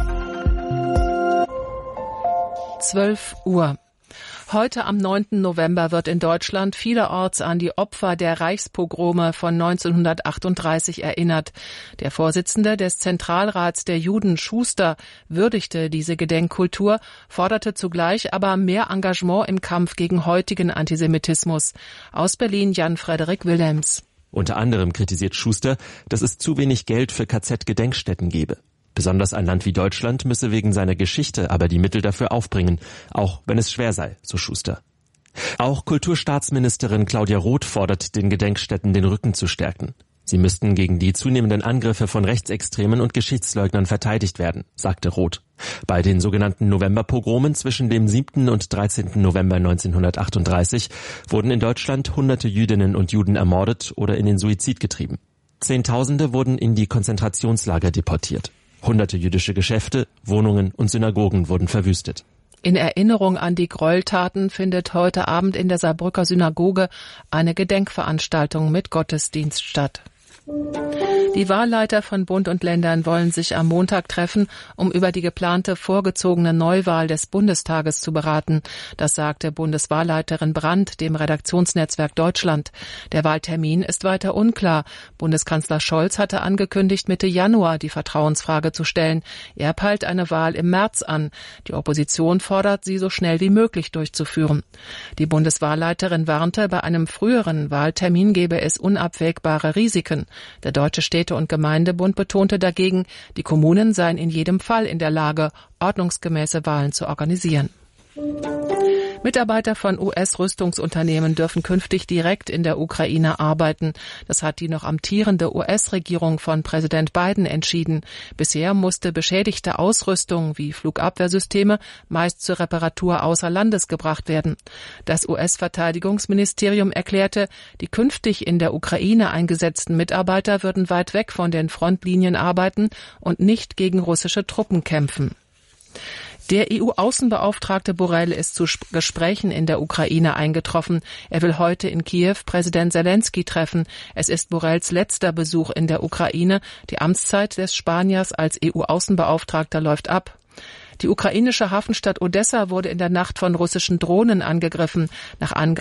zwölf Uhr. Heute am neunten November wird in Deutschland vielerorts an die Opfer der Reichspogrome von neunzehnhundertachtunddreißig erinnert. Der Vorsitzende des Zentralrats der Juden, Schuster, würdigte diese Gedenkkultur, forderte zugleich aber mehr Engagement im Kampf gegen heutigen Antisemitismus. Aus Berlin Jan-Frederik Wilhelms. Unter anderem kritisiert Schuster, dass es zu wenig Geld für K Z-Gedenkstätten gebe. Besonders ein Land wie Deutschland müsse wegen seiner Geschichte aber die Mittel dafür aufbringen, auch wenn es schwer sei, so Schuster. Auch Kulturstaatsministerin Claudia Roth fordert, den Gedenkstätten den Rücken zu stärken. Sie müssten gegen die zunehmenden Angriffe von Rechtsextremen und Geschichtsleugnern verteidigt werden, sagte Roth. Bei den sogenannten Novemberpogromen zwischen dem siebten und dreizehnten November neunzehnhundertachtunddreißig wurden in Deutschland hunderte Jüdinnen und Juden ermordet oder in den Suizid getrieben. Zehntausende wurden in die Konzentrationslager deportiert. Hunderte jüdische Geschäfte, Wohnungen und Synagogen wurden verwüstet. In Erinnerung an die Gräueltaten findet heute Abend in der Saarbrücker Synagoge eine Gedenkveranstaltung mit Gottesdienst statt. Die Wahlleiter von Bund und Ländern wollen sich am Montag treffen, um über die geplante vorgezogene Neuwahl des Bundestages zu beraten. Das sagte Bundeswahlleiterin Brandt dem Redaktionsnetzwerk Deutschland. Der Wahltermin ist weiter unklar. Bundeskanzler Scholz hatte angekündigt, Mitte Januar die Vertrauensfrage zu stellen. Er peilt eine Wahl im März an. Die Opposition fordert, sie so schnell wie möglich durchzuführen. Die Bundeswahlleiterin warnte, bei einem früheren Wahltermin gebe es unabwägbare Risiken. Der Deutsche Städte- und Gemeindebund betonte dagegen, die Kommunen seien in jedem Fall in der Lage, ordnungsgemäße Wahlen zu organisieren. Mitarbeiter von U S-Rüstungsunternehmen dürfen künftig direkt in der Ukraine arbeiten. Das hat die noch amtierende U S-Regierung von Präsident Biden entschieden. Bisher musste beschädigte Ausrüstung wie Flugabwehrsysteme meist zur Reparatur außer Landes gebracht werden. Das U S-Verteidigungsministerium erklärte, die künftig in der Ukraine eingesetzten Mitarbeiter würden weit weg von den Frontlinien arbeiten und nicht gegen russische Truppen kämpfen. Der E U-Außenbeauftragte Borrell ist zu Gesprächen in der Ukraine eingetroffen. Er will heute in Kiew Präsident Zelensky treffen. Es ist Borrells letzter Besuch in der Ukraine. Die Amtszeit des Spaniers als E U-Außenbeauftragter läuft ab. Die ukrainische Hafenstadt Odessa wurde in der Nacht von russischen Drohnen angegriffen. Nach Angriffen